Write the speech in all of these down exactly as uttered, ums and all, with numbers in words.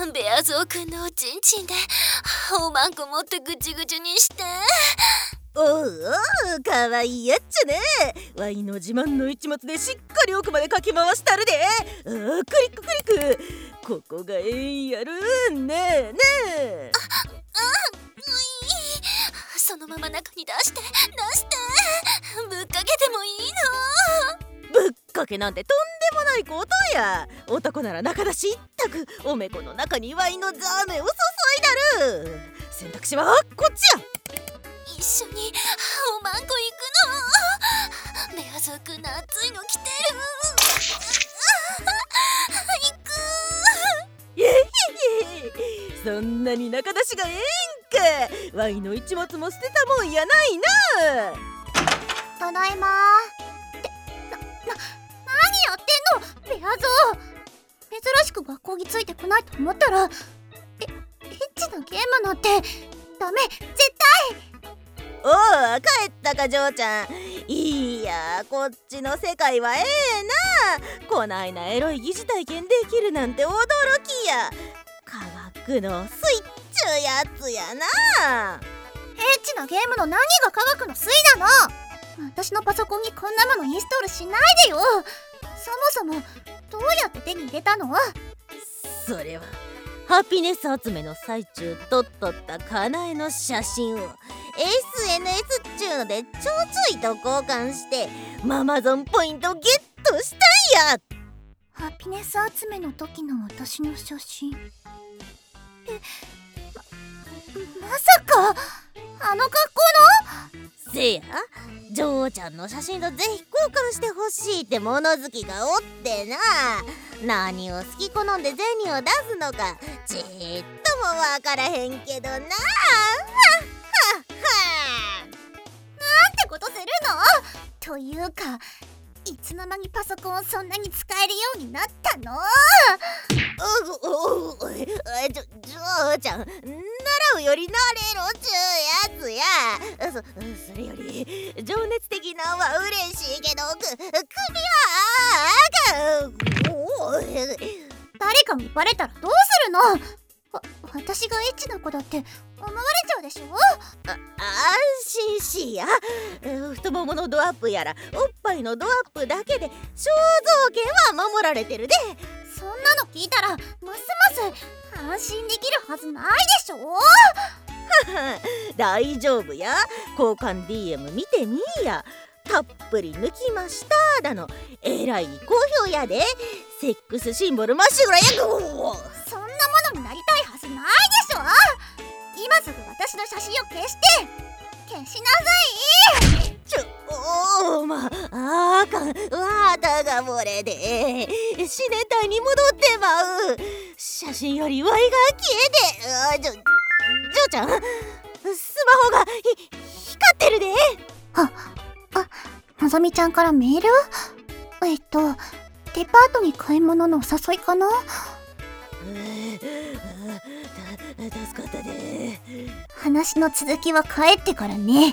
ベアゾーくんのおちんちんでおまんこもっとぐちぐちにして。 おうおう、かわいいやっちゃね。ワイの自慢の一物でしっかり奥までかき回したるで。あー、クリッククリック、ここがええんやるねえねえ。 あ、あ、うい、そのまま中に出して出してぶっかけてもいいの？ ぶっかけなんてとんでもないことや。男なら仲出し一択、おめこの中にワイのザーメを注いだる。選択肢はこっちや。 一緒におまんこ行くの？ベアゾーくんの熱いの来てる。行く。 イエイイエイ、そんなに仲出しがええんか。ワイの一物も捨てたもんやないな。 ただいまー。ってな、な、何やってんのベアゾー。珍しく学校についてこないと思ったらえ、エッチなゲームなんてダメ、絶対。 おう、帰ったか嬢ちゃん。いや、こっちの世界はええな。こないなエロい疑似体験できるなんて驚きや。科学のスイッチゅうやつやな。 エッチなゲームの何が科学のスイなの？私のパソコンにこんなものインストールしないでよ。そもそもどうやって手に入れたの？ それはハピネス集めの最中撮っとったかなえの写真を エスエヌエス っちゅうのでちょうちょいと交換してママゾンポイントゲットしたんや。 ハピネス集めの時の私の写真。え、ま、まさかあの格好の？ せや、嬢ちゃんの写真とぜひ交換してほしいって物好きがおってな。何を好き好んで銭を出すのかちっともわからへんけどな。はっはっは。 なんてことするの？というかいつの間にパソコンをそんなに使えるようになったの？ おおお、ちょ、嬢ちゃん、習うよりなれろちゅうやつや。そ、それより情熱的なんは嬉しいけどく、首はあかん。おお、 誰かにバレたらどうするの？わ、私がエッチな子だって思われちゃうでしょ？ あ、安心しいや。太もものドアップやらおっぱいのドアップだけで肖像権は守られてるで。 そんなの聞いたらますます安心できるはずないでしょ？ 大丈夫や。交換 ディーエム 見てみいや。たっぷり抜きましただのえらい好評やで。セックスシンボルまっしぐらや。 そんなものになりたいはずないでしょ？今すぐ私の写真を消して消しなさい。 ちょ、おーまあかん、わたが漏れで死ねたいに戻ってまう。写真よりワイが消えて、あ、ちょ、嬢ちゃん、スマホがひ光ってるで。 あ、あ、のぞみちゃんからメール？えっとデパートに買い物のお誘いかな？ 助かったで。 話の続きは帰ってからね。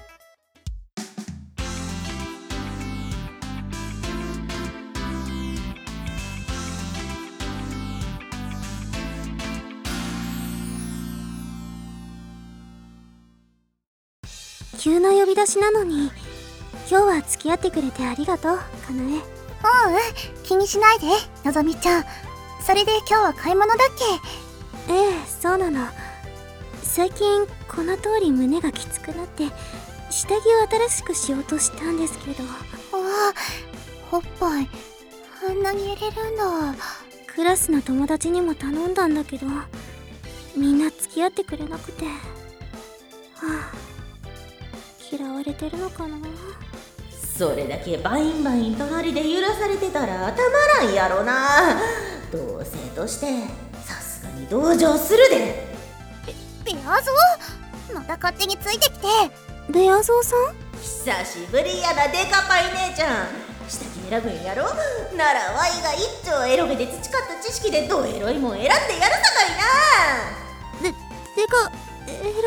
急な呼び出しなのに今日は付き合ってくれてありがとう、かなえ。ううん、気にしないで、のぞみちゃん。それで今日は買い物だっけ？ええ、そうなの。最近この通り胸がきつくなって下着を新しくしようとしたんですけど。ああ、おっぱいあんなに入れるんだ。クラスの友達にも頼んだんだけどみんな付き合ってくれなくて、はあ、嫌われてるのかな。 それだけバインバイン隣で揺らされてたらたまらんやろな。同性としてさすがに同情するで。 ベアゾー、また勝手についてきて。ベアゾーさん、 久しぶりやな、デカパイ姉ちゃん。下着選ぶんやろならワイが一丁エロゲで培った知識でどエロいもん選んでやるさかいな。 で、デカエロ、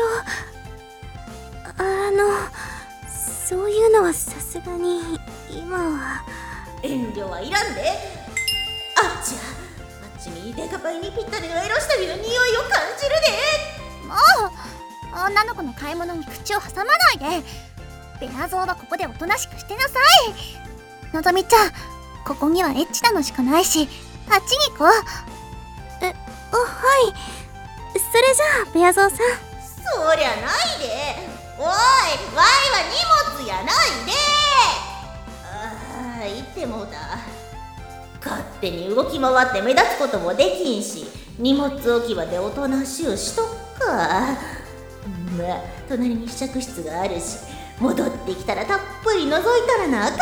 あのそういうのはさすがに今は。 遠慮はいらんで。あっちゃあっち私にデカパイにぴったりのエロ下着の匂いを感じるで。 もう女の子の買い物に口を挟まないで。ベアゾーはここでおとなしくしてなさい。のぞみちゃん、ここにはエッチなのしかないし、あっちに行こう。え、あ、はい。それじゃあベアゾーさん。 そりゃないで。おい、わいは荷物やないで。ああ、言ってもうた。勝手に動き回って目立つこともできんし、荷物置き場でおとなしゅうしとくか。まあ隣に試着室があるし、戻ってきたらたっぷり覗いたらなあかんな。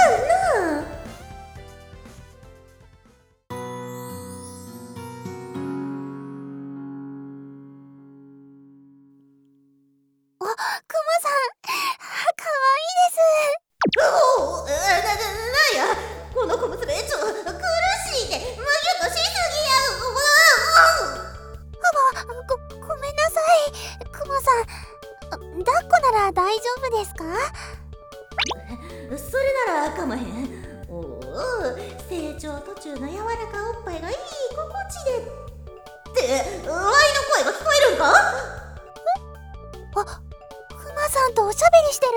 あ、クマさん、かわいいです。 おお、な、な、なんやこの小娘、ちょ、苦しいで、むぎゅっとしすぎや。 あば、ご、ごめんなさい。クマさん、抱っこなら大丈夫ですか？ それならかまへん。おお、成長途中の柔らかおっぱいがいい心地で。ってワイの声が聞こえるんか？ あ、クマさんとおしゃべりしてる？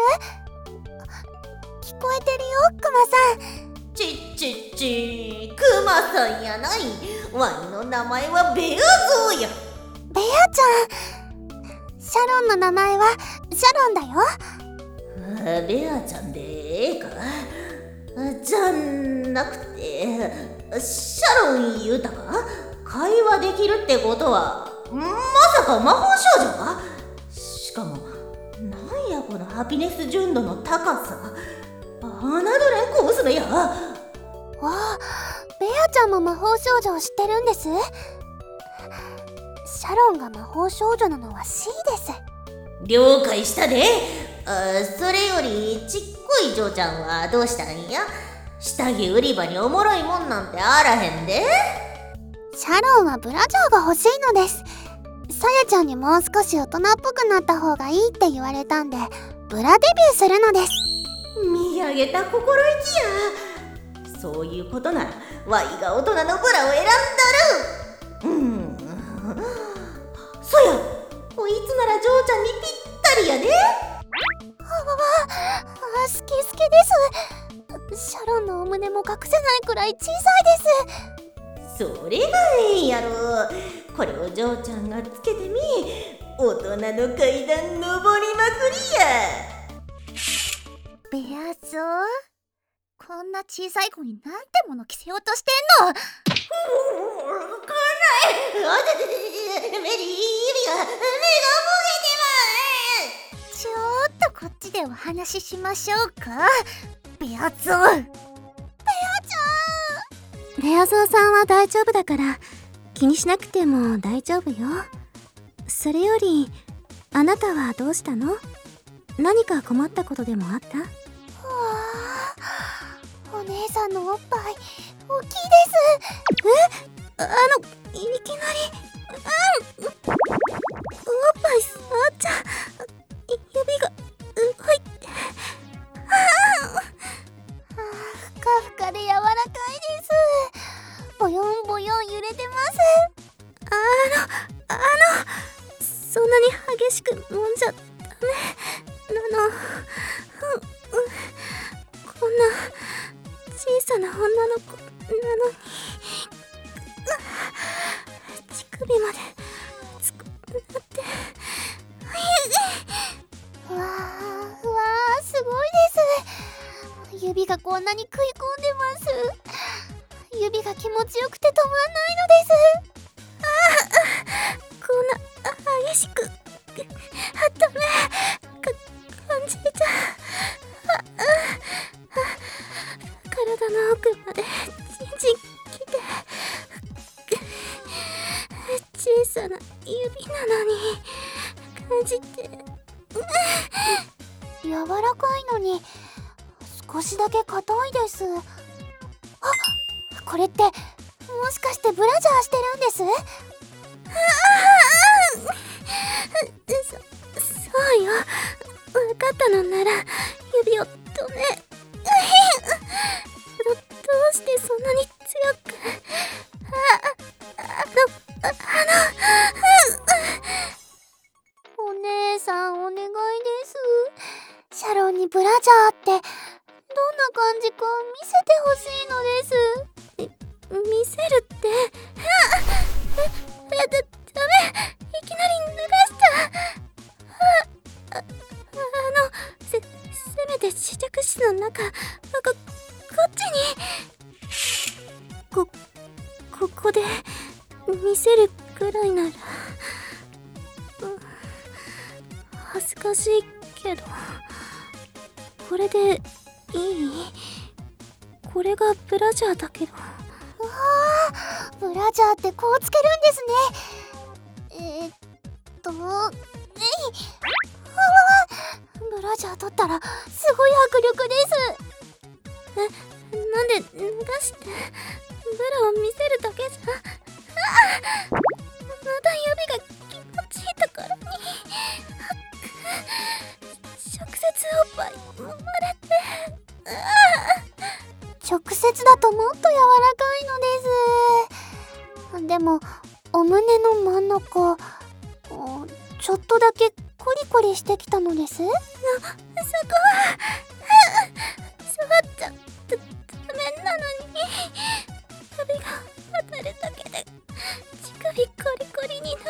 聞こえてるよ、クマさん。 ちっちっち、クマさんやない。ワイの名前はベアゾーや。 ベアちゃん。シャロンの名前はシャロンだよ。 ベアちゃんでええか？じゃなくてシャロン言うたか？会話できるってことはまさか魔法少女か？しかもなんやこのハピネス純度の高さ。侮れん小娘や。 わあ、ベアちゃんも魔法少女を知ってるんです。シャロンが魔法少女なのは C です。 了解したで。あ、それよりちっこい嬢ちゃんはどうしたんや？下着売り場におもろいもんなんてあらへんで。 シャロンはブラジャーが欲しいのです。さやちゃんにもう少し大人っぽくなった方がいいって言われたんで、ブラデビューするのです。 見上げた心意気や。そういうことならワイが大人のブラを選んだる。うん、そや、こいつなら嬢ちゃんにぴったりやで。 あわわ、あ、好き好きです。シャロンのお胸も隠せないくらい小さいです。それがええんやろ。これを嬢ちゃんがつけてみ、大人の階段登りまくりや。 ベアゾー、こんな小さい子になんてもの着せようとしてんの？ こらえ、あてててて、目に指が、目がもげてまう。 ちょっとこっちでお話ししましょうか。ベアゾー。ベアちゃん。ベアゾーさんは大丈夫だから気にしなくても大丈夫よ。それよりあなたはどうしたの？何か困ったことでもあった？わあ、お姉さんのおっぱい大きいです。え？あの、いきなり、うん、おっぱい触っちゃ指が動いて、ああ、ふかふかで柔らかいです。ボヨンボヨン揺れてます。あの、あの、そんなに激しく揉んじゃダメなの。うん、うん、こんな小さな女の子なのに、乳首まで熱くなって、うわー、うわー、すごいです。指がこんなに食い込んでます。指が気持ちよくて止まんないのです。ああ、こんな激しく、あ、ダメ、か、感じちゃう。ああ、体の奥までじんじんきて、小さな指なのに感じて、柔らかいのに少しだけ硬いです。あ、これってもしかしてブラジャーしてるんです？ああ、そ、そうよ。分かったのなら指を止め。ど、どうしてそんなに強く。ああ、 ここで見せるくらいなら、うん、恥ずかしいけど、これでいい？これがブラジャーだけど。うわー、ブラジャーってこうつけるんですね。えー、っとえい、ブラジャー取ったらすごい迫力です。え、なんで脱がしてブラを見せるだけじゃ。ああ、まだ指が気持ちいいところに直接おっぱい揉まれて、直接だともっと柔らかいのです。でもお胸の真ん中ちょっとだけコリコリしてきたのです。そこは触っちゃダメなのに、指が当たるだけで乳首コリコリになって、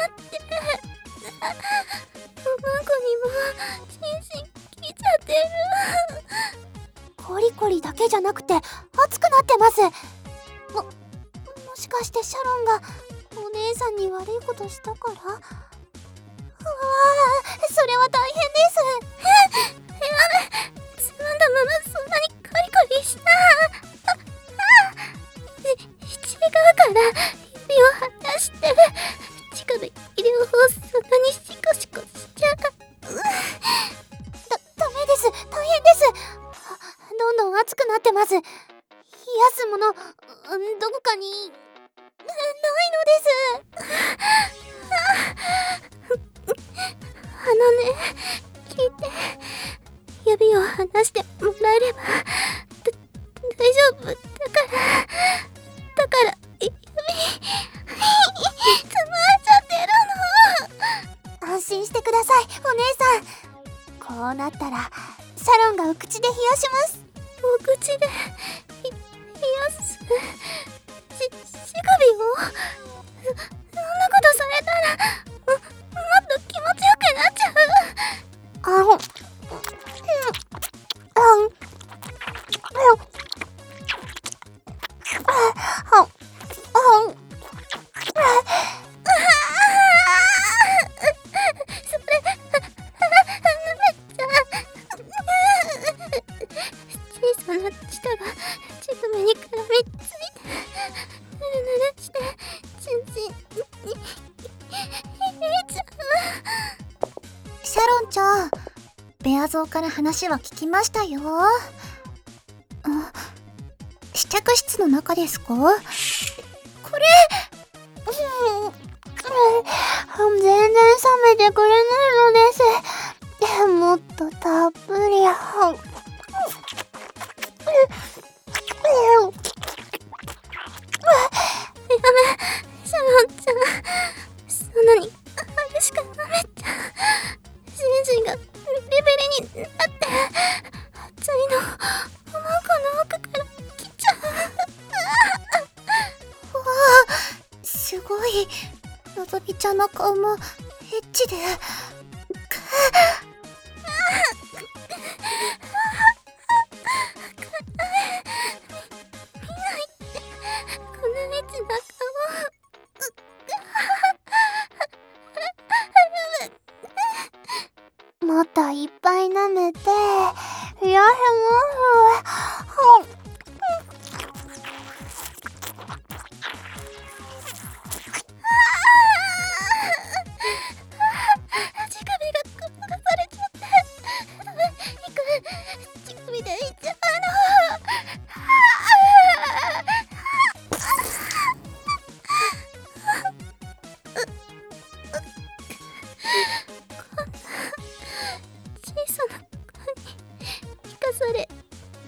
卵にもチンチンきちゃってる。コリコリだけじゃなくて熱くなってます。も、もしかしてシャロンがお姉さんに悪いことしたから？うわー、それは大変です。やめ、つまんだままそんなにコリコリした。ああ、ち違うから指を離して乳首両方そんなにシコシコしちゃう。だ、ダメです、大変です。どんどん熱くなってます。冷やすもの、うん、どこかにないのです。あのね、聞いて、指を離してもらえればだ大丈夫だから、だから指つまんじゃってるの。安心してください、お姉さん。こうなったらシャロンがお口で冷やします。お口でひ冷やす？し乳首を？そ、そんなことされたらも、もっと気持ちよくなっちゃう。あん、うん、あん、うん、あん、あん、それ、舐めちゃう。小さな舌が乳首に絡みついて、ぬるぬるしてチンチンに入れちゃう。シャロンちゃん、ベア像から話は聞きましたよ。あ、試着室の中ですか？これ、うん、全然冷めてくれないのです。もっとたっぷり。やめ、シャロンちゃん、そんなに激しく舐めちゃう。シンシンがビリビリになってチャリのおまんこの奥から来ちゃう。わあ、すごい。のぞみちゃんの顔もエッチで、もっといっぱい舐めて、やや乳首が転がされちゃって、いく、乳首でいっちゃうの。小さな声に聞かされて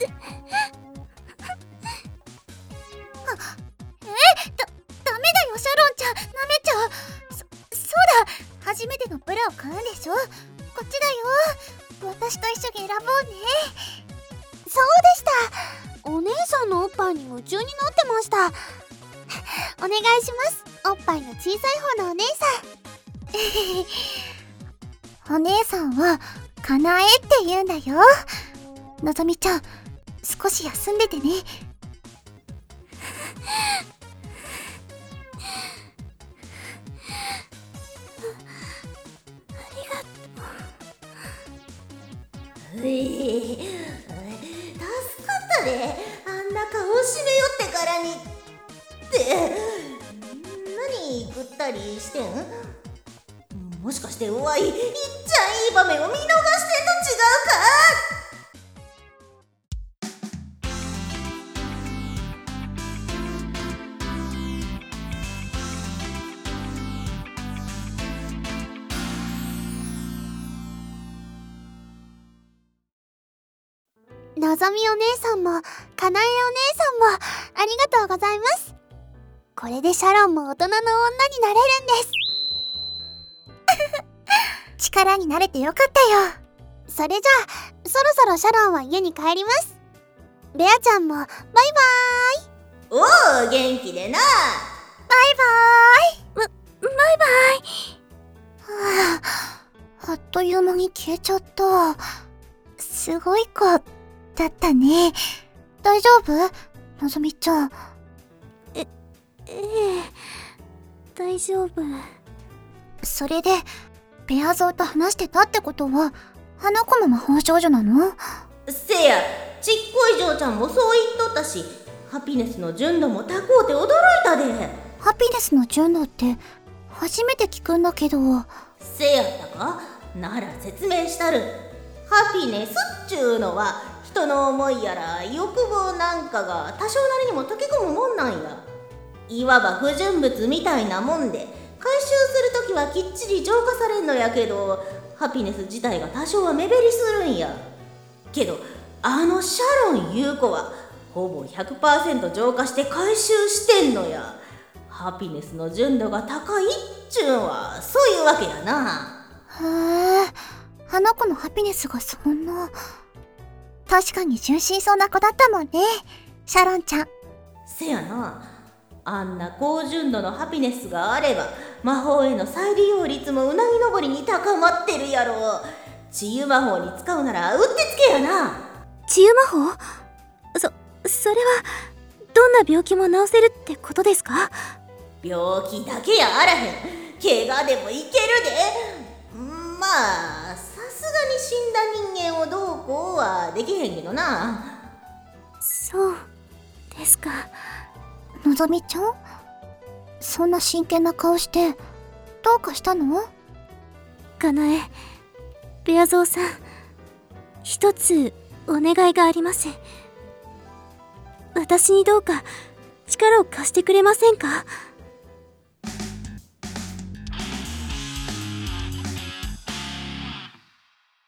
あ、え、だ、ダメだよシャロンちゃん、舐めちゃう。そ、そうだ、初めてのブラを買うんでしょ。こっちだよ、私と一緒に選ぼうね。そうでした、お姉さんのおっぱいに夢中になってました。お願いします、おっぱいの小さい方のお姉さん。お姉さんはかなえって言うんだよ。のぞみちゃん、少し休んでてね。 え助かったで、あんな顔をしめよってからにって何ぐったりしてん？もしかしておわいいっちゃんいい場面を見逃してんと違うか？ のぞみお姉さんもかなえお姉さんもありがとうございます。これでシャロンも大人の女になれるんです力になれてよかったよ。それじゃあそろそろシャロンは家に帰ります。ベアちゃんもバイバーイ。 おお元気でな。 バイバーイ。バ、バイバイ。はあ、あっという間に消えちゃった。すごい子だったね。大丈夫？のぞみちゃん。え、ええ、大丈夫。それで、ベアゾーと話してたってことは、あの子も魔法少女なの？ せや、ちっこい嬢ちゃんもそう言っとったし、ハピネスの純度も高うて驚いたで。 ハピネスの純度って初めて聞くんだけど。 せやったか？なら説明したる。ハピネスっちゅうのは人の思いやら欲望なんかが多少なりにも溶け込むもんなんや。いわば不純物みたいなもんで、回収するときはきっちり浄化されんのやけど、ハピネス自体が多少は目減りするんや。けどあのシャロンいう子はほぼ ひゃくパーセント 浄化して回収してんのや。ハピネスの純度が高いっちゅうんはそういうわけやな。 へえ、あの子のハピネスがそんな。確かに純真そうな子だったもんね、シャロンちゃん。 せやな。あんな高純度のハピネスがあれば魔法への再利用率もうなぎ登りに高まってるやろ。治癒魔法に使うならうってつけやな。 治癒魔法？そ、それはどんな病気も治せるってことですか？ 病気だけやあらへん。怪我でもいけるで。まあさすがに死んだ人間をどうこうはできへんけどな。 そうですか。 のぞみちゃん、そんな真剣な顔してどうかしたの？ かなえ、ベアゾーさん、一つお願いがあります。私にどうか力を貸してくれませんか？